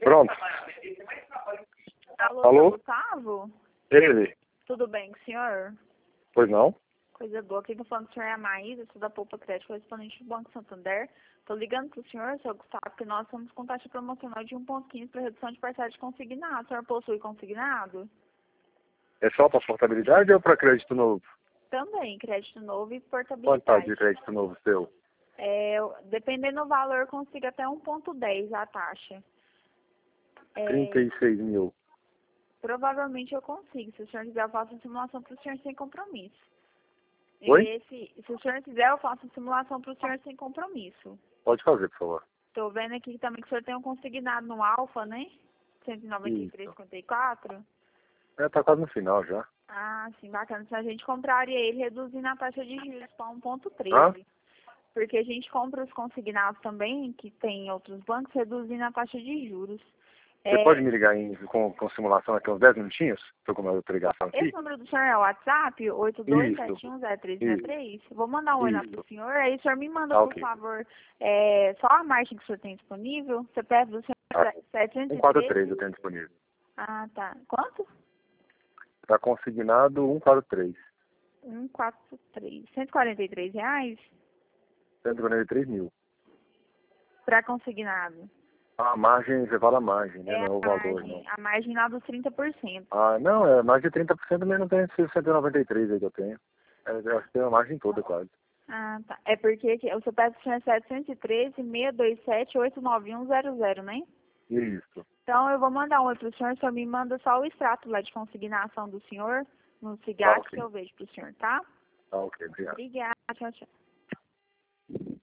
Pronto. Alô, Alô? Gustavo? Ele? Tudo bem com o senhor? Pois não? Coisa boa. Quem tá falando com o senhor é a Maísa, sou da Poupa Crédito, correspondente do Banco Santander. Tô ligando pro senhor, seu Gustavo, que nós estamos com taxa promocional de 1,15 para redução de parcela de consignado. O senhor possui consignado? É só para portabilidade ou para crédito novo? Também, crédito novo e Quanto tá de portabilidade. crédito novo seu? Dependendo do valor, consigo até 1,10 a taxa. 36 mil. Provavelmente eu consigo. Se o senhor quiser, eu faço uma simulação para o senhor sem compromisso. Oi? Se o senhor quiser, eu faço uma simulação para o senhor sem compromisso. Pode fazer, por favor. Estou vendo aqui também que o senhor tem um consignado no Alfa, né? 193,54. Tá quase no final já. Ah, sim, bacana. Se a gente compraria ele reduzindo a taxa de juros para 1,13. Hã? Porque a gente compra os consignados também, que tem em outros bancos, reduzindo a taxa de juros. Você pode me ligar com simulação aqui uns 10 minutinhos? Estou com uma outra ligação aqui. Esse número do senhor é o WhatsApp? Isso. 82710363? Vou mandar um oi lá Isso. pro senhor. Aí o senhor me manda, Tá, por ok. favor, só a margem que o senhor tem disponível. Você pede do senhor Tá. 713? 143 eu tenho disponível. Ah, tá. Quanto? Tá consignado 143. 143. R$ 143 143 mil. para consignado. A margem, você fala a margem, né? É Não é o valor, não. a margem lá dos 30%. Ah, não, é mais de 30%, mas não tem esses 193 aí que eu tenho. Eu acho que tem a margem toda quase. Ah, tá. É porque o seu pede do senhor é 713-627-89100, né? Isso. Então, eu vou mandar um oi pro senhor, o senhor me manda só o extrato lá de consignação do senhor, no Tá, cigarro ok. que eu vejo pro senhor, tá? Tá, ok, obrigado. Obrigada, tchau, tchau.